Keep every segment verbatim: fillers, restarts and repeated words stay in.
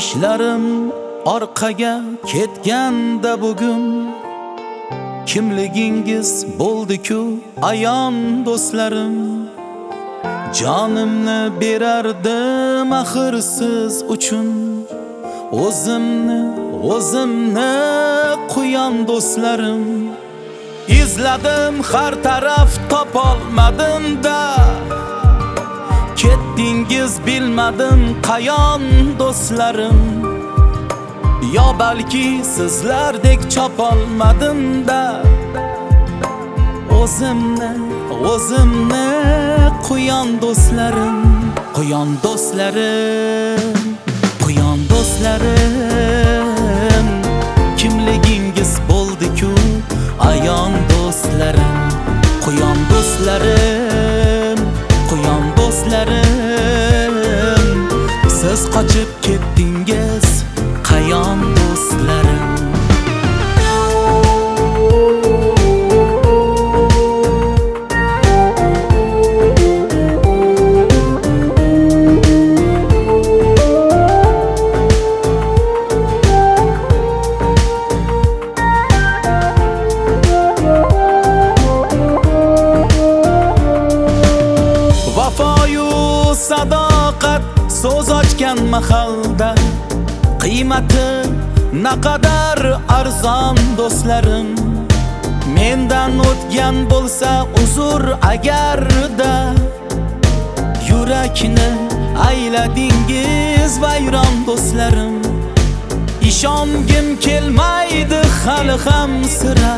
ishlarim orqaga ketganda bugun kimligingiz bo'ldi-ku ayon do'stlarim. Jonimni berardim axir siz uchun, o'zimni o'zimni quyon do'stlarim. Izladim har taraf topolmadim-da, ketdingiz bilmadim qayon do'stlarim. Yo balki sizlardek chopolmadim-da, o'zimni o'zimni quyon do'stlarim. Quyon do'stlarim, quyon do'stlarim, kimligingiz bo'ldi-ku ayon do'stlarim. Quyon do'stlarim, quyon do'stlarim, siz qochib ketdingiz qayon do'stlarim. Vafoyu sadoqat so'z ochgan mahalda qiymati naqadar arzon do'stlarim. Mendan o'tgan bo'lsa uzr agarda, yurakni ayladingiz vayron do'stlarim. Ishongim kelmaydi hali ham sira,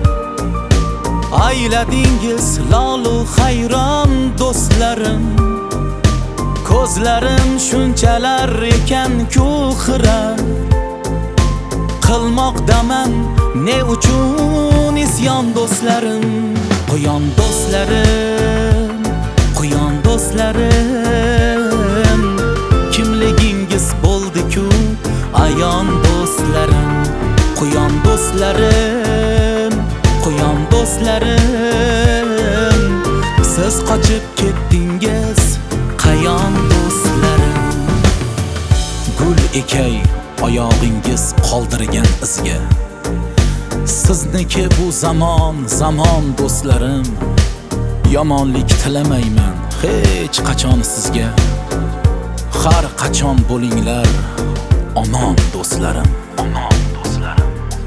ayladingiz lolu hayron do'stlarim. Ko'zlarim shunchalar ekan-ku xira, qilmoqdaman ne uchun isyon do'stlarim. Quyon do'stlarim, quyon do'stlarim, kimligingiz bo'ldi-ku ayon do'stlarim. Quyon do'stlarim, quyon do'stlarim, siz qochib ketdingiz qayon do'stlarim. Gul ekay oyog'ingiz qoldirgan izga, sizniki bu zamon zamon do'stlarim. Yomonlik tilamayman hech qachon sizga, har qachon bo'linglar omon do'stlarim, omon do'stlarim.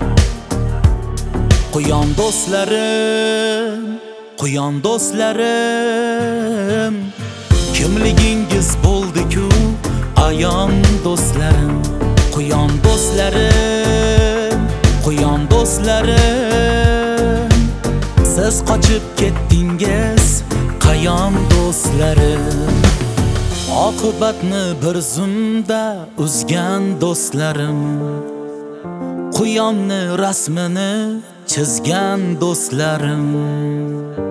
Quyon do'stlarim, quyon do'stlarim, kimligingiz bo'ldi-ku ayon do'stlarim. Quyon do'stlarim, quyon do'stlarim, siz qochib ketdingiz qayon do'stlarim. Oqibatni bir zumda uzgan do'stlarim, quyonni rasmini chizgan do'stlarim.